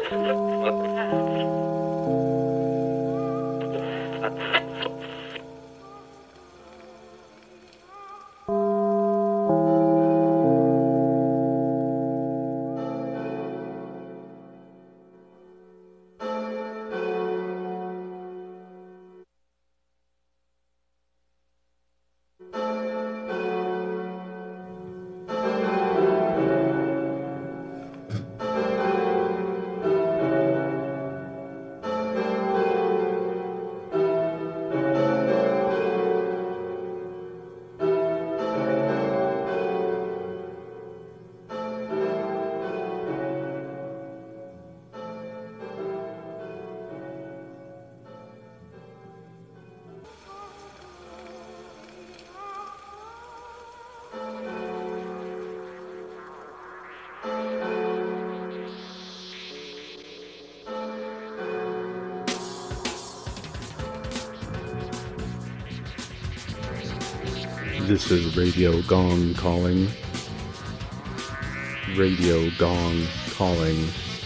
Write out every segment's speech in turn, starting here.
This is Radio Gong calling. Radio Gong calling.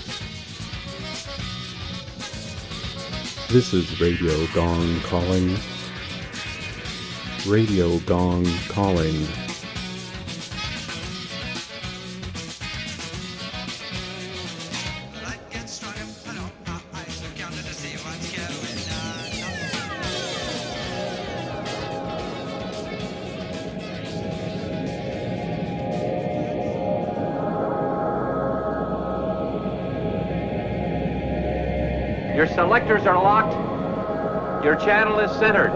This is Radio Gong calling. Radio Gong calling. Your selectors are locked. Your channel is centered.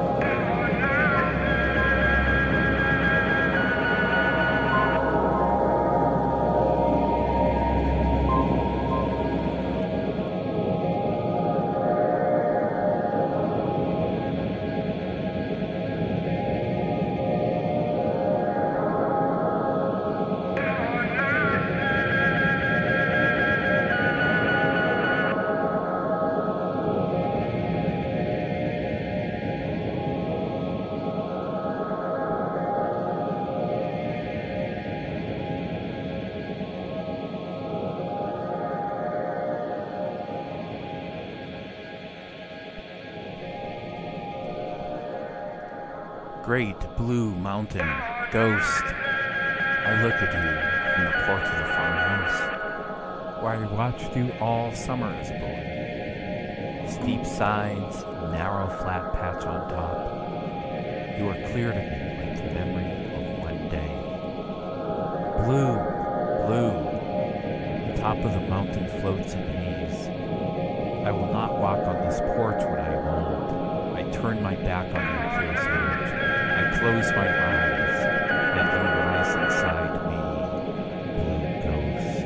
Great blue mountain, ghost, I look at you from the porch of the farmhouse, where I watched you all summer as a boy. Steep sides, narrow flat patch on top. You are clear to me like the memory of one day. Blue, blue, the top of the mountain floats in haze. I will not walk on this porch when I am old. I turn my back on your clear storage. I close my eyes, and you rise inside me, blue ghost.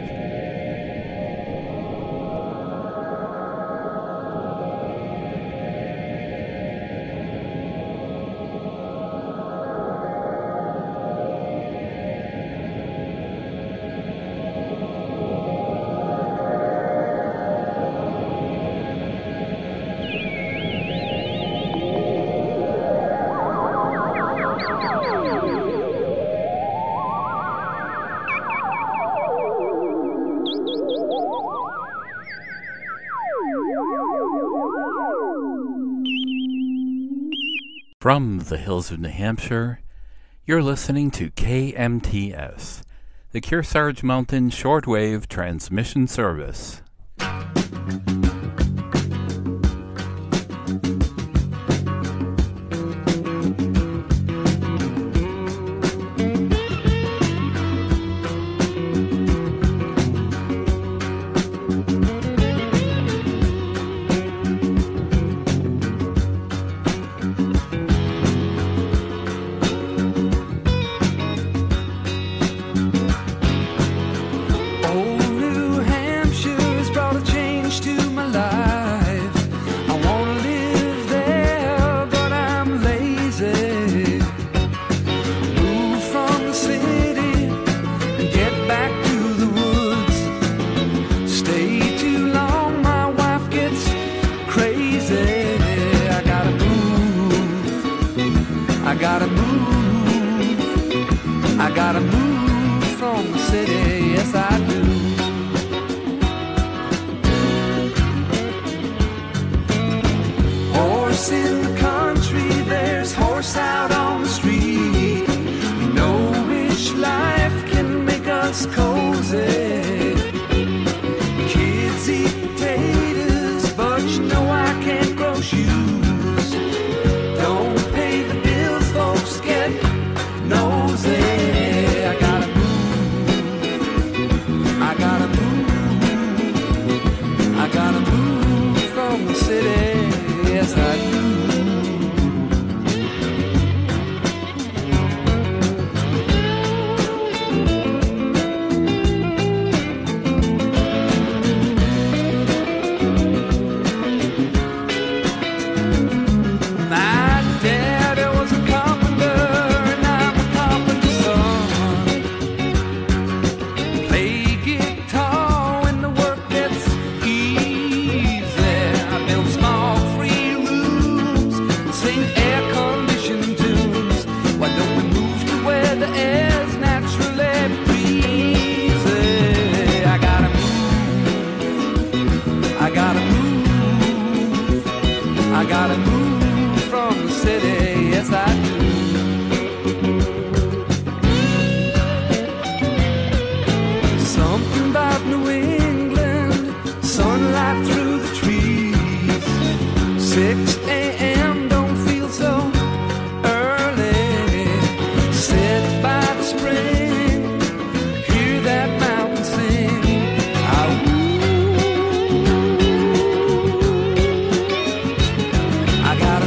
From the hills of New Hampshire, you're listening to KMTS, the Kearsarge Mountain Shortwave Transmission Service. horse in the country, there's horse out on the street. We know which life can make us cozy. Kids eat potatoes, but you know I can't grow shoes. Don't pay the bills, folks get nosy. I gotta move, I gotta move, I gotta move from the city. Yes, I do. My daddy was a carpenter, and I'm a carpenter's son. Play guitar when the work gets easy. I build small free rooms and sing air-conditioned tunes. Why don't we move to where the air's naturally breezy? I gotta move, I gotta move, I gotta move from the city, yes I do. Something about New England, sunlight through the trees. 6 a.m. don't feel so early. Sit by the spring, hear that mountain sing. I gotta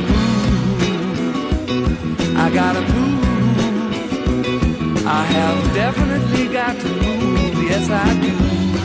move, I gotta move. I have definitely got to move, yes I do.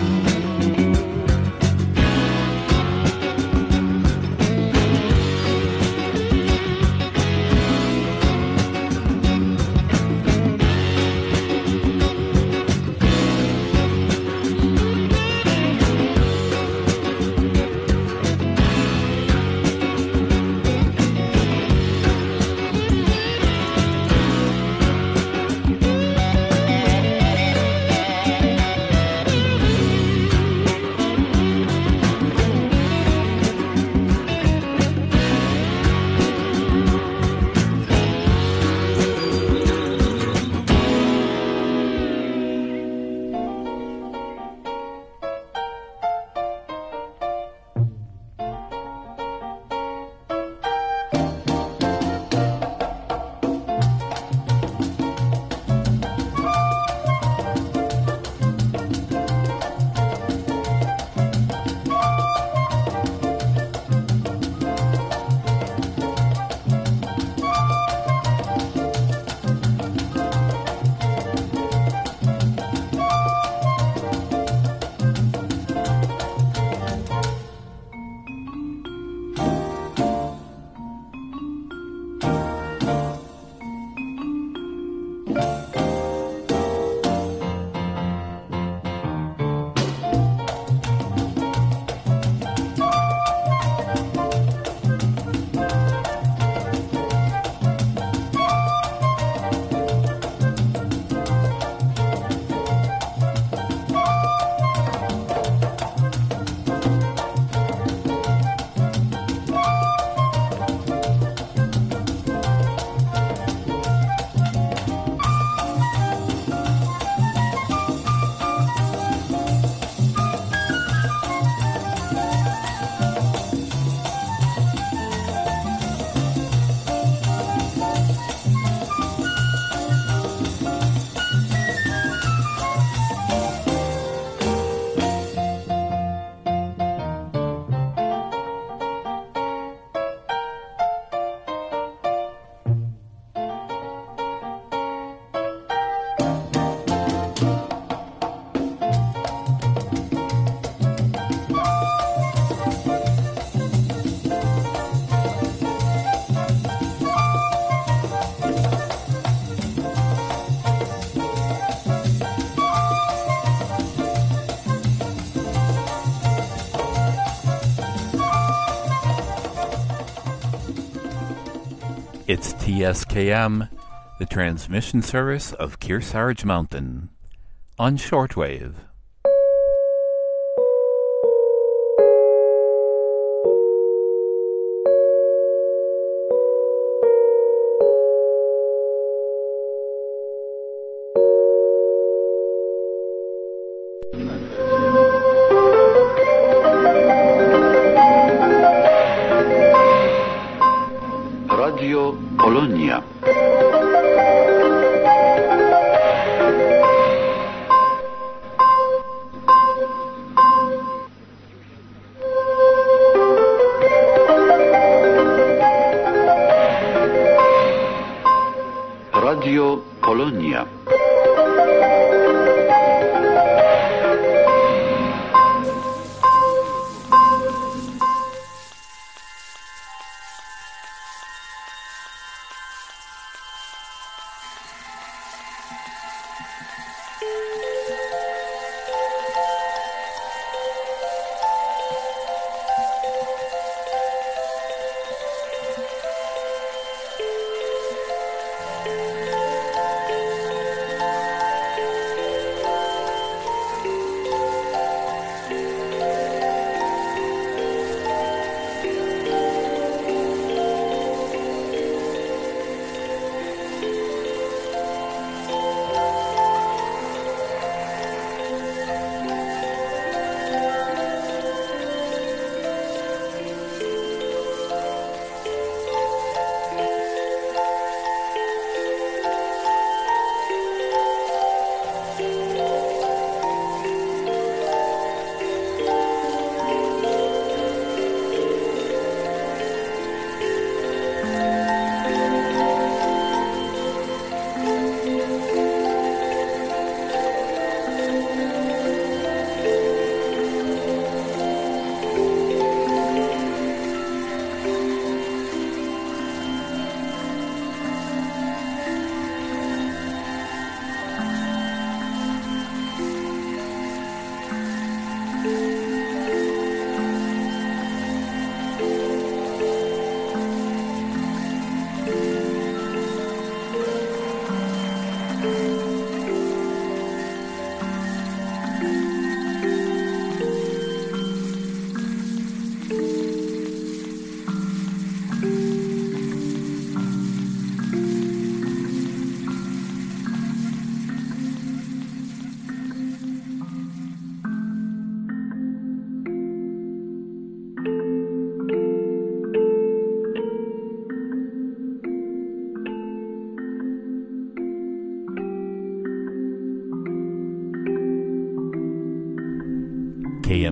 It's TSKM, the transmission service of Kearsarge Mountain, on shortwave.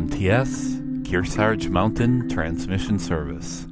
KMTS, Kearsarge Mountain Transmission Service.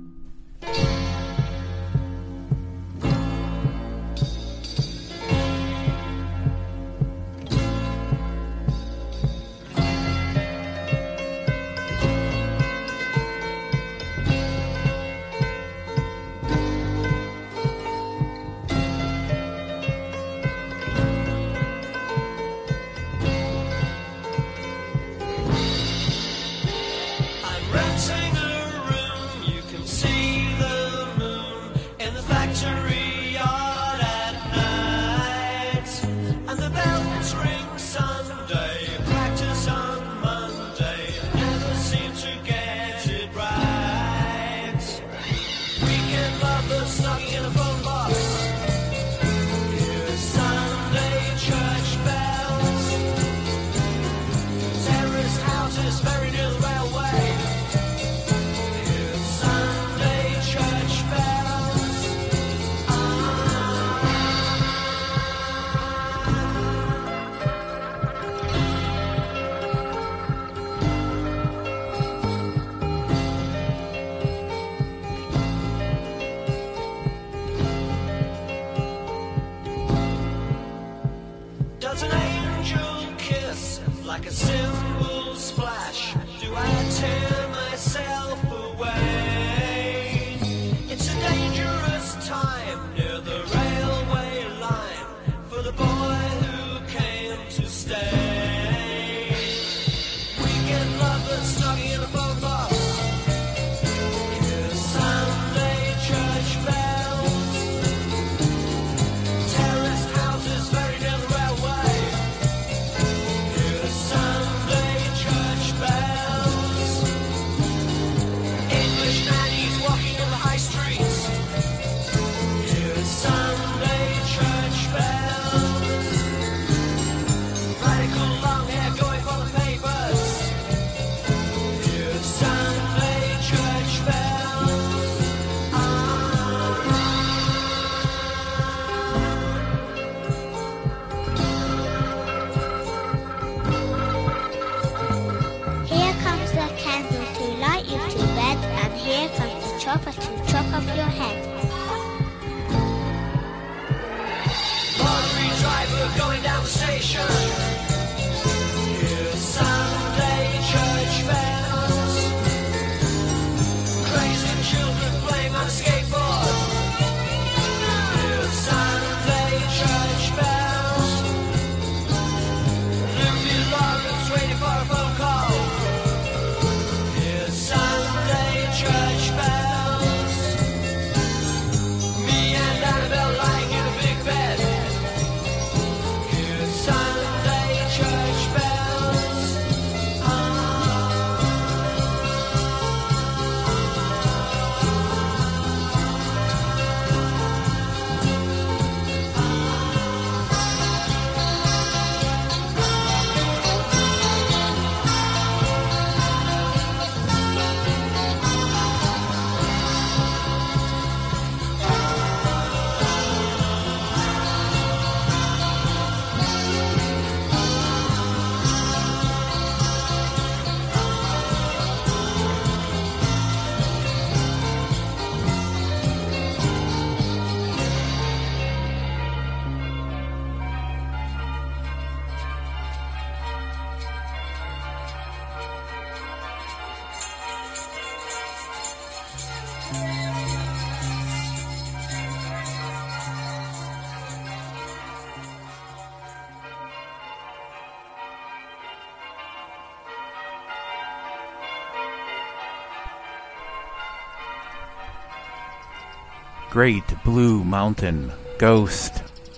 Great Blue Mountain, ghost,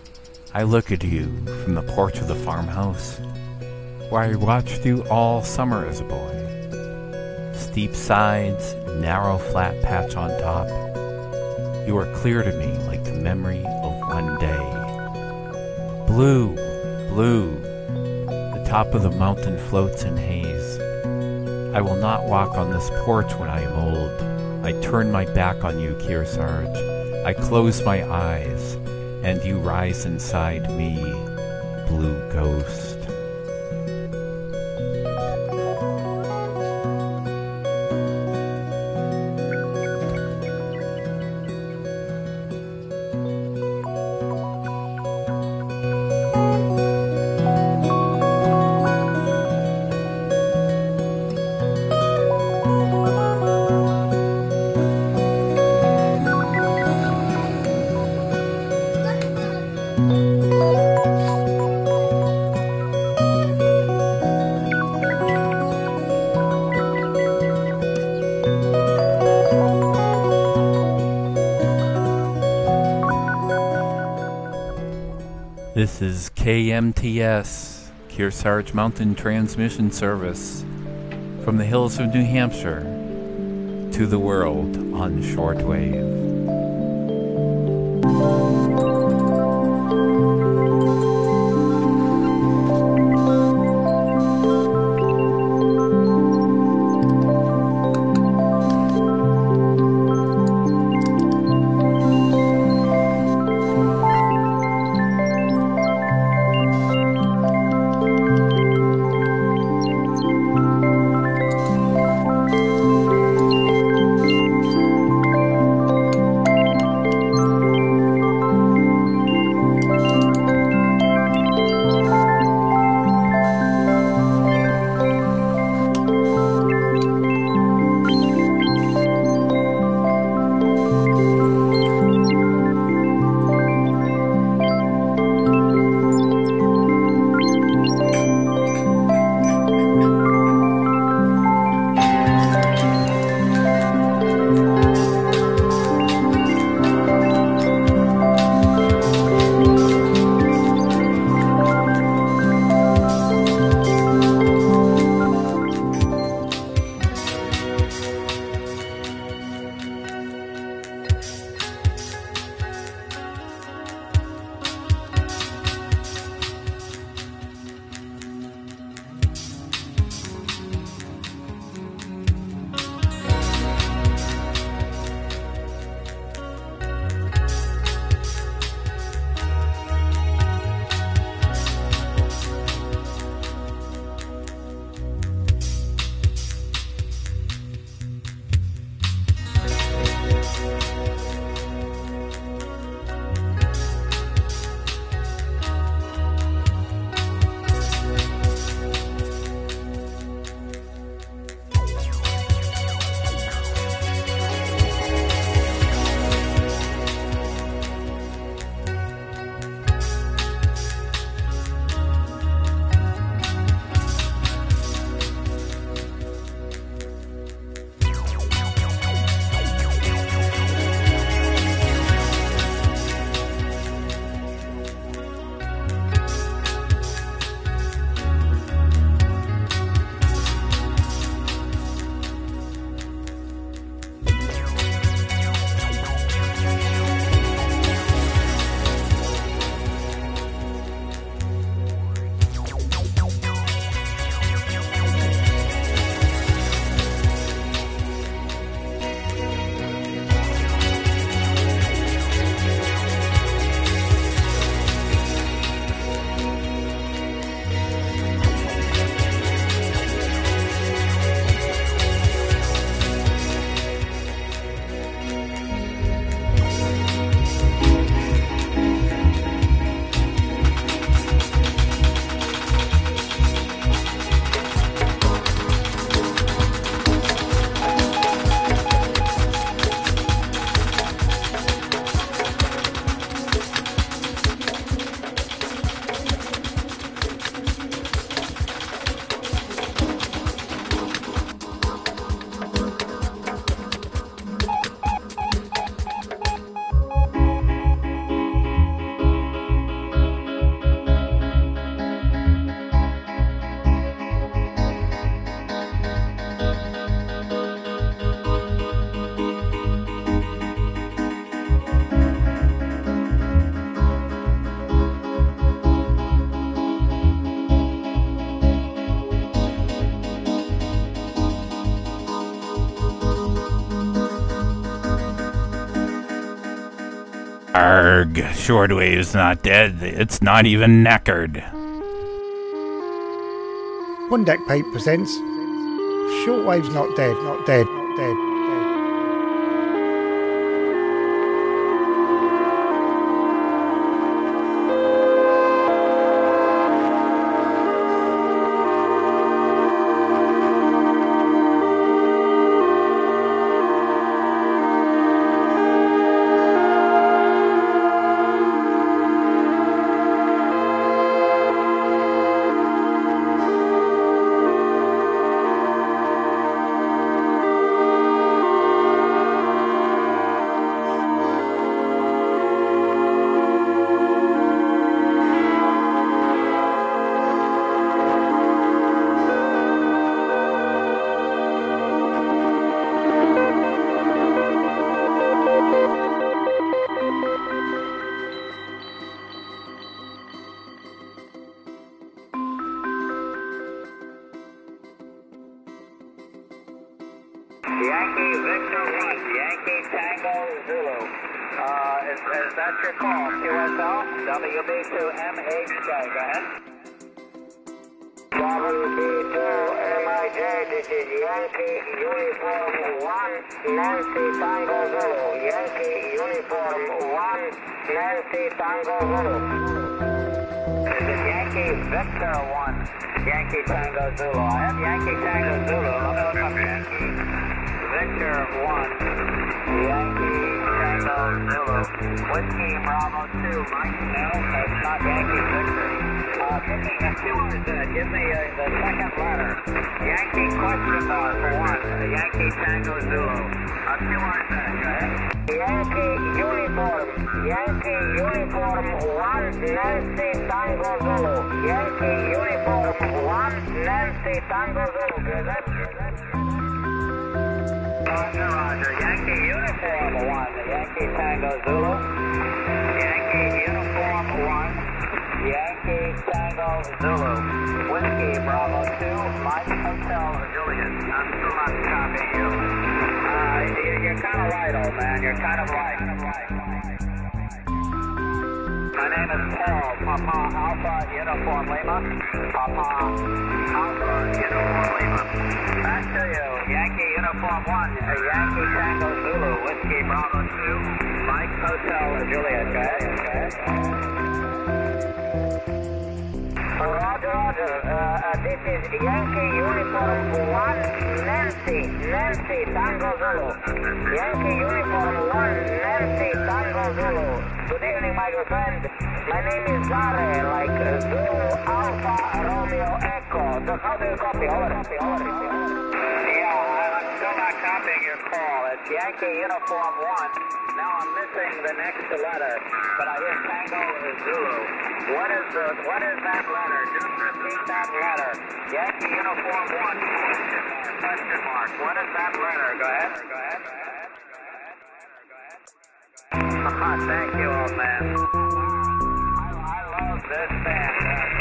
I look at you from the porch of the farmhouse, where I watched you all summer as a boy. Steep sides, narrow flat patch on top. You are clear to me like the memory of one day. Blue, blue, the top of the mountain floats in haze. I will not walk on this porch when I am old. I turn my back on you, Kearsarge. I close my eyes, and you rise inside me, blue ghost. This is KMTS, Kearsarge Mountain Transmission Service, from the hills of New Hampshire to the world on shortwave. Arg, shortwave's not dead. It's not even knackered. One Deck Pape presents Shortwave's Not Dead, Not Dead, Not Dead. Yankee Victor 1, Yankee Tango Zulu. Is that your call? QSL? WB2MHJ, go ahead. WB2MIJ, this is Yankee Uniform 1, Nancy Tango Zulu. Yankee Uniform 1, Nancy Tango Zulu. This is Yankee Victor 1, Yankee Tango Zulu. I have Yankee Tango Zulu. Let me look up Yankee Victor 1, Yankee Tango Zulu. Whiskey Bravo 2, Mike. No, that's not Yankee Victor. Give me the second letter. Yankee question mark 1, Yankee Tango Zulu. Two words in it, go ahead. Yankee Uniform 1, Nancy Tango Zulu. Yankee Uniform 1, Nancy Tango Zulu. Roger. Yankee Uniform 1, Yankee Tango Zulu. Yankee Uniform 1, Yankee Tango Zulu. Whiskey Bravo 2, Mike Hotel Juliet. I'm still not copying you. You're kind of right, old man. You're kind of right. My name is Paul, Papa Alpha Uniform Lima. Papa Alpha Uniform Lima. Back to you. Yankee Uniform 1, Yankee Tango Zulu. Whiskey Bravo 2, Mike Hotel Juliet. Go ahead. Roger. This is Yankee Uniform 1, Nancy Tango Zulu. Yankee Uniform 1, Nancy Tango Zulu. Good evening, my good friend. My name is Zare, like Zulu Alpha Romeo Echo. How do you copy? Over. Yeah, I'm still not copying your call. It's Yankee Uniform 1. Now I'm missing the next letter, but I hear Tango Zulu. What is that letter? Just repeat that letter. Yankee Uniform 1, question mark. What is that letter? Go ahead. Thank you, old man. I love this band.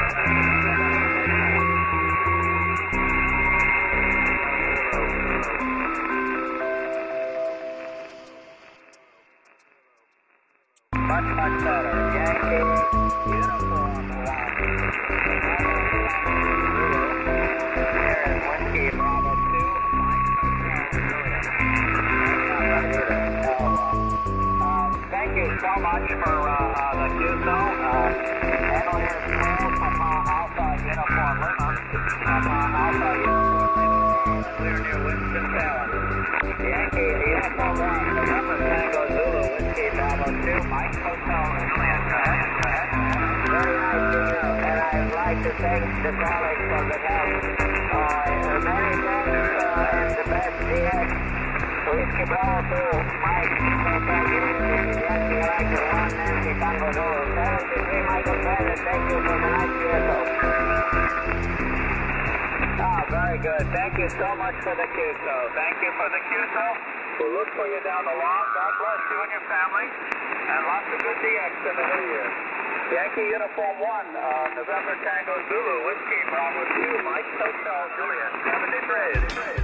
Much better. Yankee Uniform 1. Here is Whiskey Bravo 2, Mike thank you so much for the QSO. Handle here is Paul, Papa Alpha Uniform Lima. Papa Alpha Uniform Lima. Clear near Winston-Salem. Yankee Uniform 1, November Tango Zulu, Whiskey Bravo 2, Mike Hotel Juliet. Go ahead. Very nice to you, and I'd like to thank the colleagues for the help. Many thanks, and the best DX. Whiskey Bravo 2, Mike Hotel Juliet, Yankee United 1, Nancy Tango Zulu. 73, Michael Bennett, thank you for the nice QSO. Very good. Thank you so much for the QSO. Thank you for the QSO. We'll look for you down the line. God bless you and your family. And lots of good DX in the new year. Yankee Uniform 1, November Tango Zulu, Whiskey Bravo 2, Mike Hotel Juliet, 73.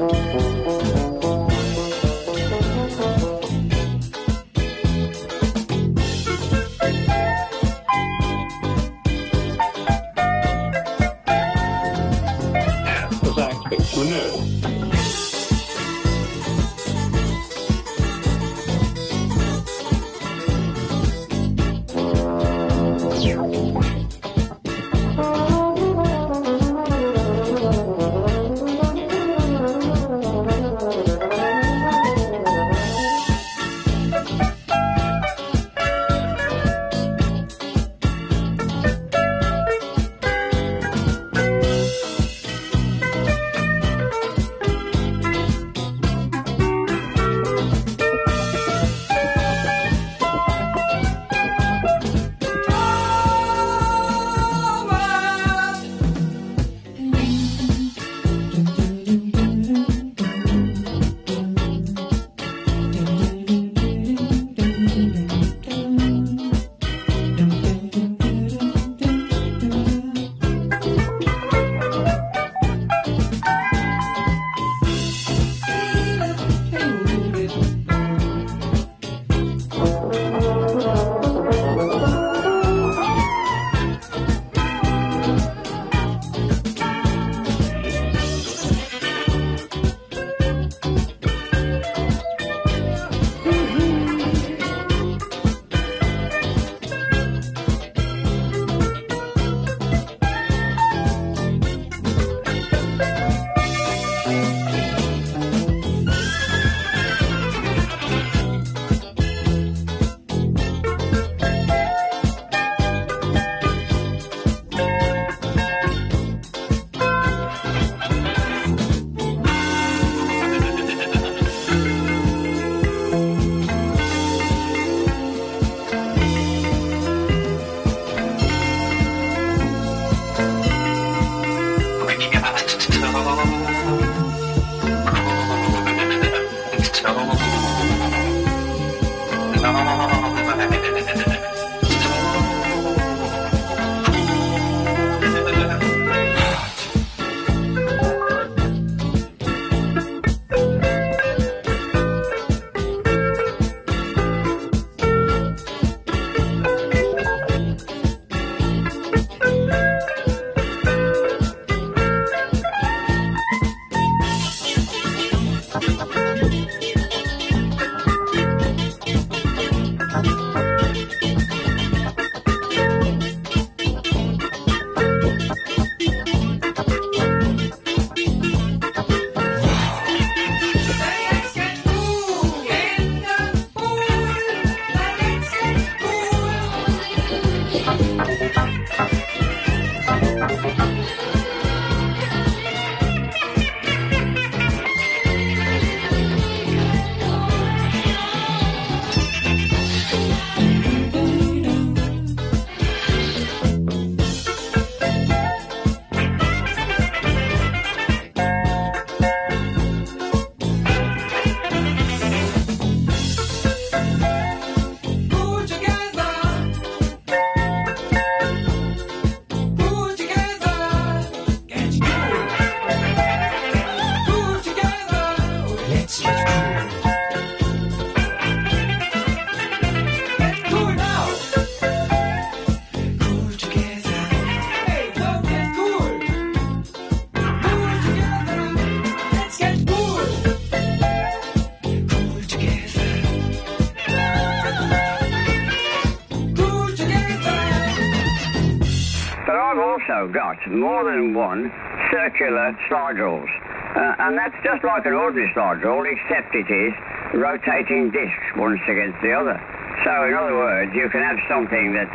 Got more than one circular slide rules. And that's just like an ordinary slide rule, except it is rotating discs once against the other. So in other words, you can have something that's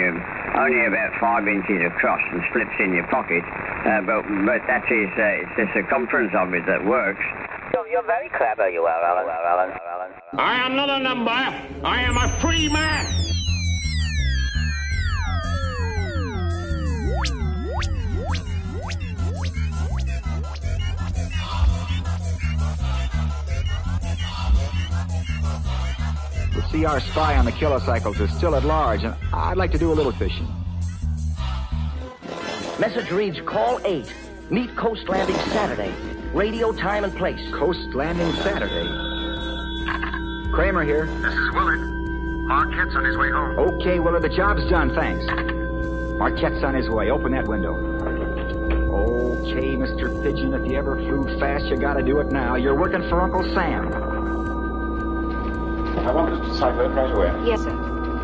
only about 5 inches across and slips in your pocket, but that is it's the circumference of it that works. You're very clever, you are, Alan. I am not a number. I am a free man. The CR spy on the kilocycles is still at large, and I'd like to do a little fishing. Message reads, call 8. Meet coast landing Saturday. Radio time and place. Coast Landing Saturday. Kramer here. This is Willard. Marquette's on his way home. Okay, Willard, the job's done, thanks. Marquette's on his way. Open that window. Okay, Mr. Pigeon, if you ever flew fast, you gotta do it now. You're working for Uncle Sam. I want this to cipher right away. Yes, sir.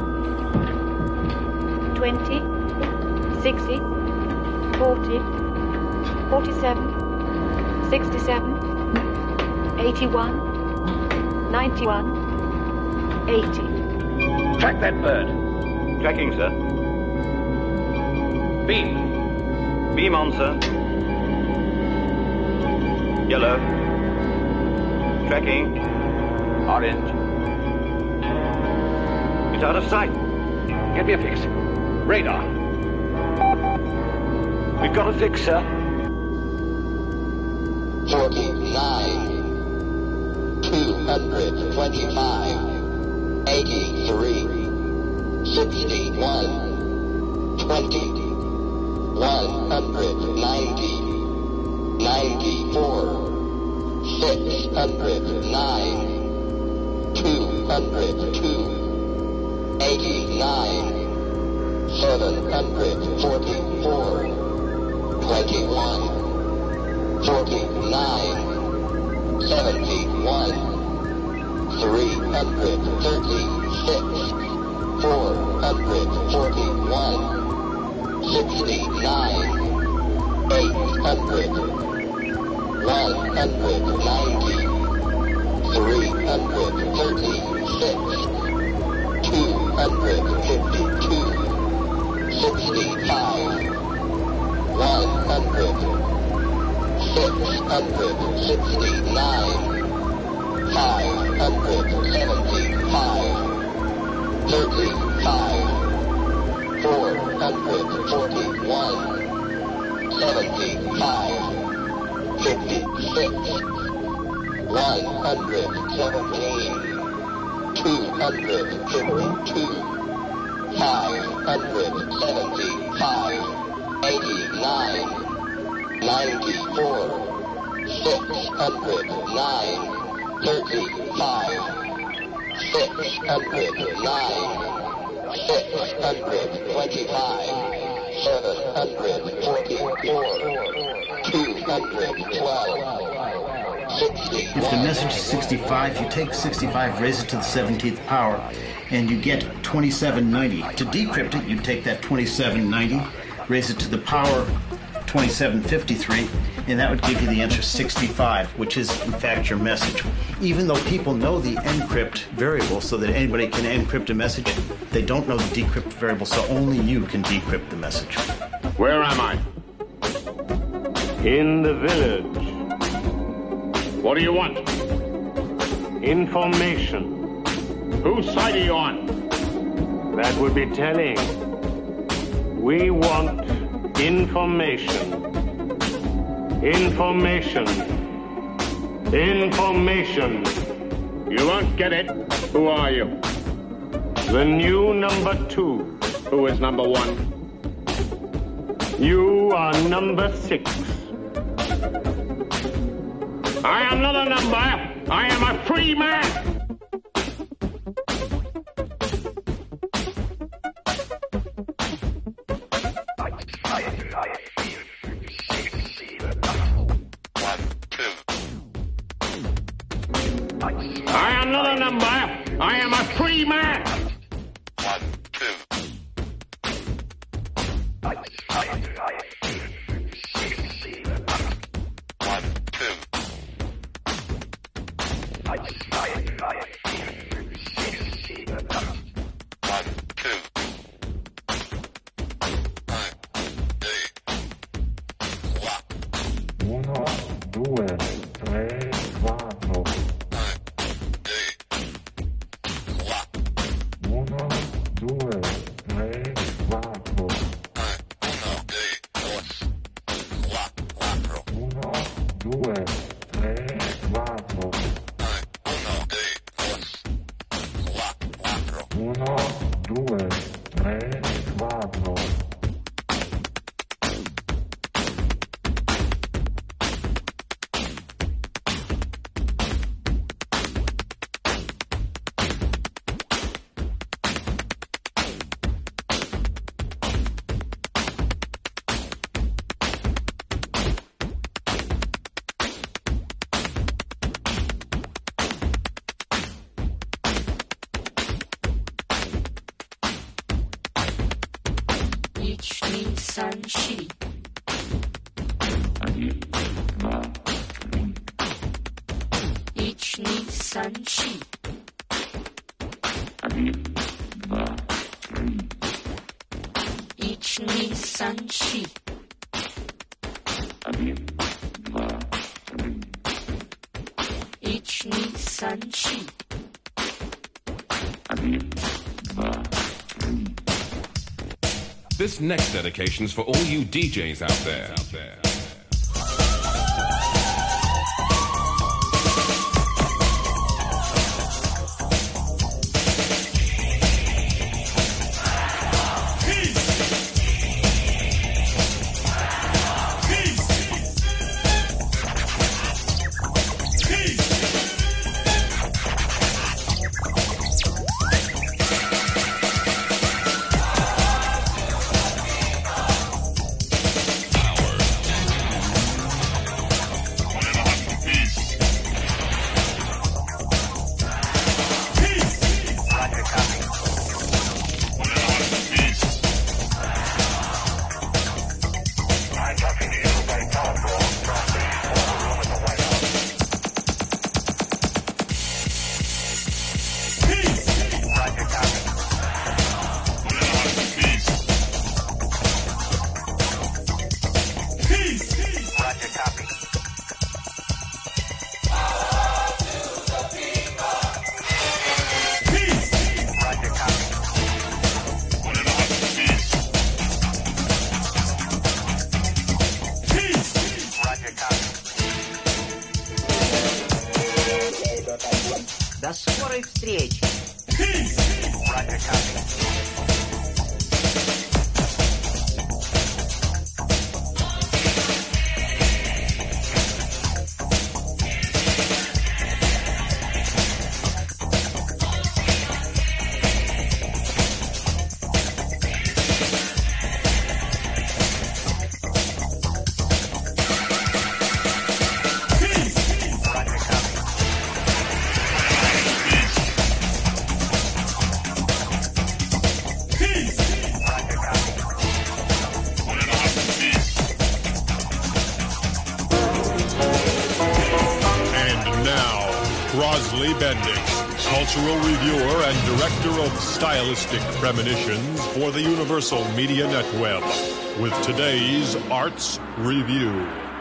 20, 60, 40, 47, 67, 81, 91, 80. Track that bird. Tracking, sir. Beam. Beam on, sir. Yellow. Tracking. Orange. It's out of sight. Get me a fix. Radar. We've got a fix, sir. 49, 225, 83, 61, 20, 190, 94, 609, 202, 89, 744, 21, 49, 71, 336, 441, 69, 800, 190, 336, 252, 65, 100, 669, 575, 35, 441, 75, 56, 117, 252, 575, 89, 94, 609, 35, 609, 625, 744, 212, 61. If the message is 65, you take 65, raise it to the 17th power, and you get 2790. To decrypt it, you take that 2790, raise it to the power 2753, and that would give you the answer 65, which is in fact your message. Even though people know the encrypt variable so that anybody can encrypt a message, they don't know the decrypt variable, so only you can decrypt the message. Where am I? In the village. What do you want? Information. Whose side are you on? That would be telling. We want information. Information. Information. You won't get it. Who are you? The new number 2. Who is number 1? You are number 6. I am not a number. I am a free man. I am not a number. I am a free man. 1, 2. 1, 2. 1, 2, 3, 4. Nissan sheep. Each Nissan sheep. Each Nissan sheep. Each Nissan sheep. This next dedication's for all you DJs out there. До скорой встречи. Crosley Bendix, cultural reviewer and director of stylistic premonitions for the Universal Media Netweb, with today's Arts Review.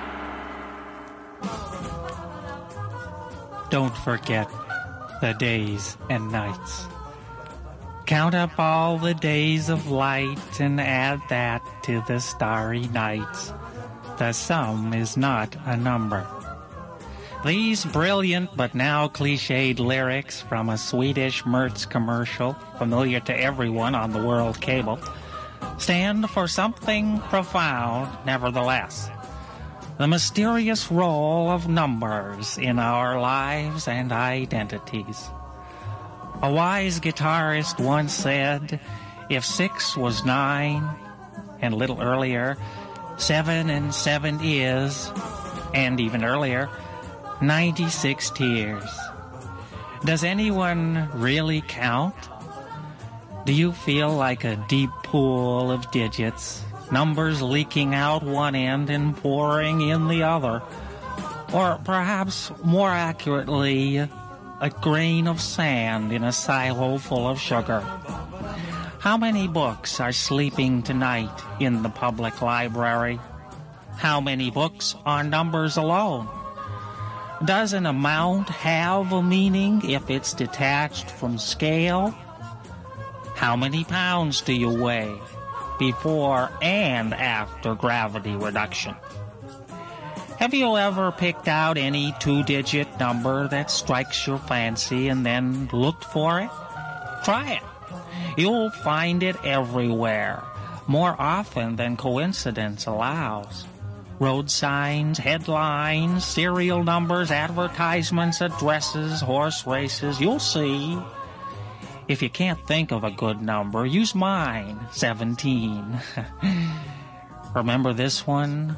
Don't forget the days and nights. Count up all the days of light and add that to the starry nights. The sum is not a number. These brilliant but now cliched lyrics from a Swedish Mertz commercial, familiar to everyone on the world cable, stand for something profound nevertheless. The mysterious role of numbers in our lives and identities. A wise guitarist once said, if 6 was 9, and a little earlier, 7 and 7 is, and even earlier, 96 tears. Does anyone really count? Do you feel like a deep pool of digits, numbers leaking out one end and pouring in the other? Or perhaps more accurately, a grain of sand in a silo full of sugar? How many books are sleeping tonight in the public library? How many books are numbers alone? Does an amount have a meaning if it's detached from scale? How many pounds do you weigh before and after gravity reduction? Have you ever picked out any 2-digit number that strikes your fancy and then looked for it? Try it. You'll find it everywhere, more often than coincidence allows. Road signs, headlines, serial numbers, advertisements, addresses, horse races, you'll see. If you can't think of a good number, use mine, 17. Remember this one?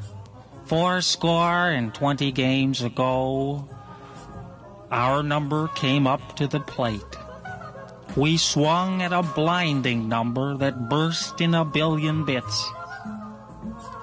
80 games ago, our number came up to the plate. We swung at a blinding number that burst in a billion bits.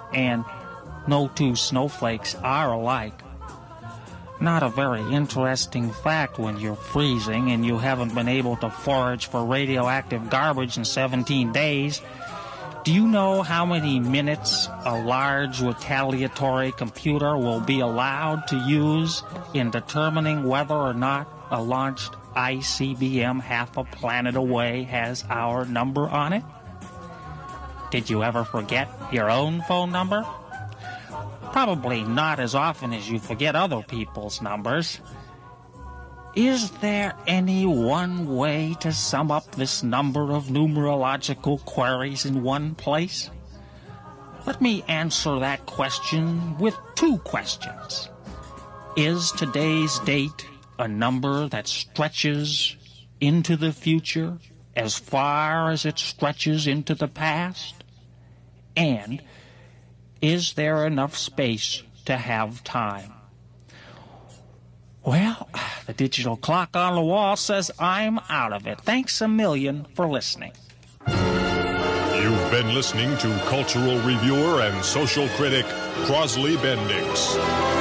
and no two snowflakes are alike. Not a very interesting fact when you're freezing and you haven't been able to forage for radioactive garbage in 17 days. Do you know how many minutes a large retaliatory computer will be allowed to use in determining whether or not a launched ICBM half a planet away has our number on it? Did you ever forget your own phone number? Probably not as often as you forget other people's numbers. Is there any one way to sum up this number of numerological queries in one place? Let me answer that question with two questions. Is today's date a number that stretches into the future as far as it stretches into the past? And is there enough space to have time? Well, the digital clock on the wall says I'm out of it. Thanks a million for listening. You've been listening to cultural reviewer and social critic Crosley Bendix.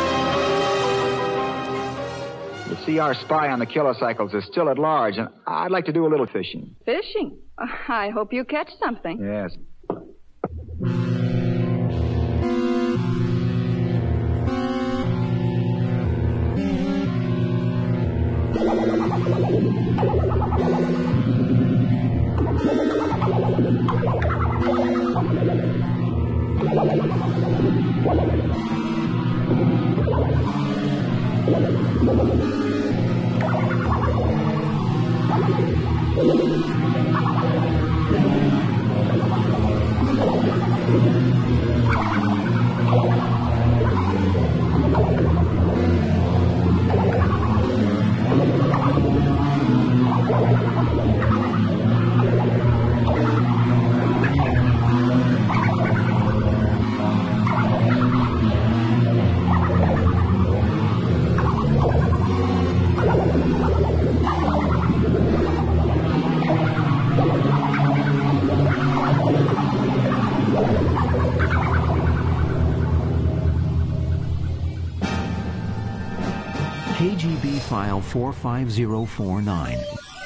The CR spy on the kilocycles is still at large, and I'd like to do a little fishing. Fishing? I hope you catch something. Yes. KGB File 45049.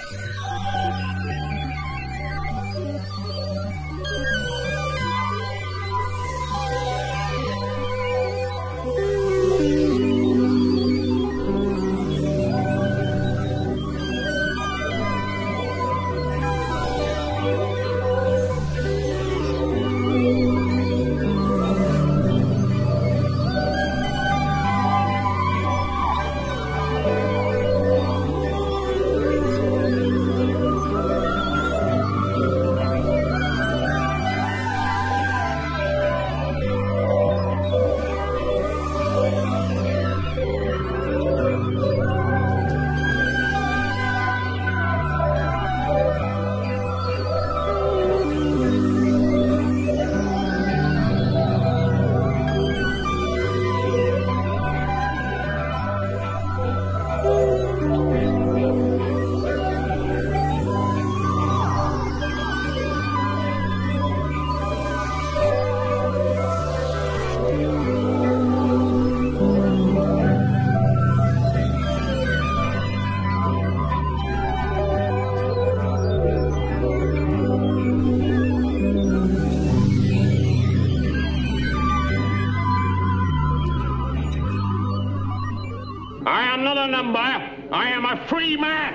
I am a free man.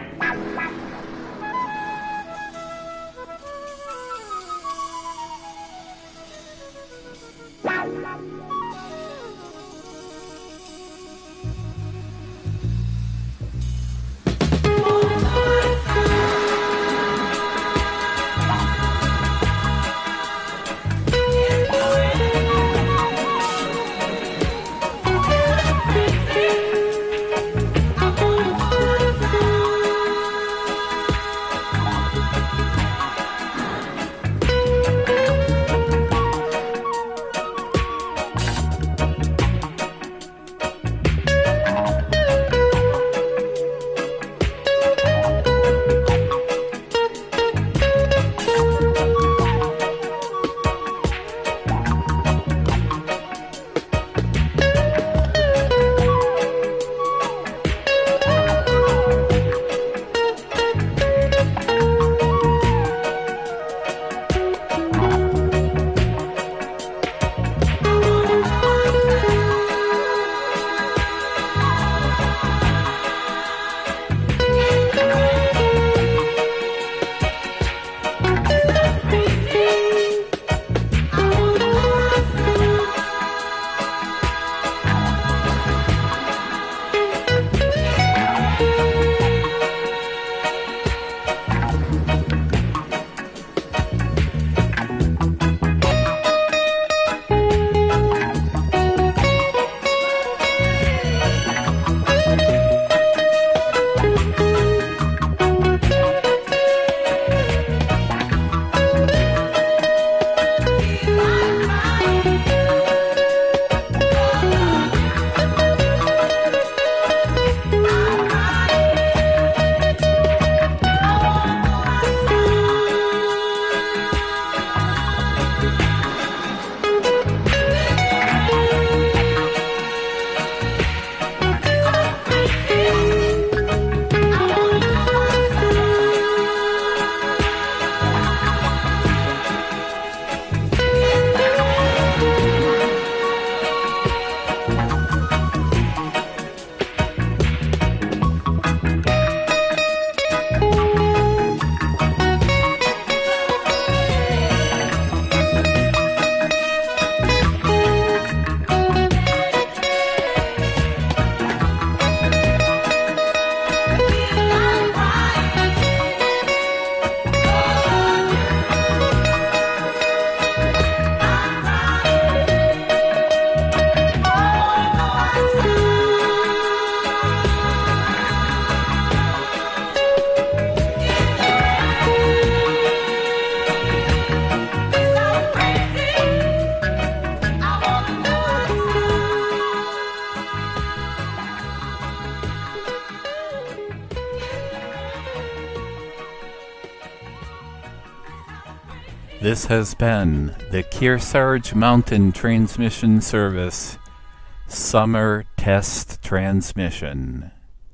This has been the Kearsarge Mountain Transmission Service Summer Test Transmission.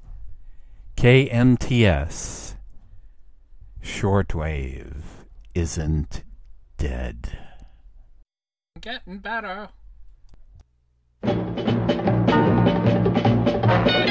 KMTS. Shortwave isn't dead. Getting better.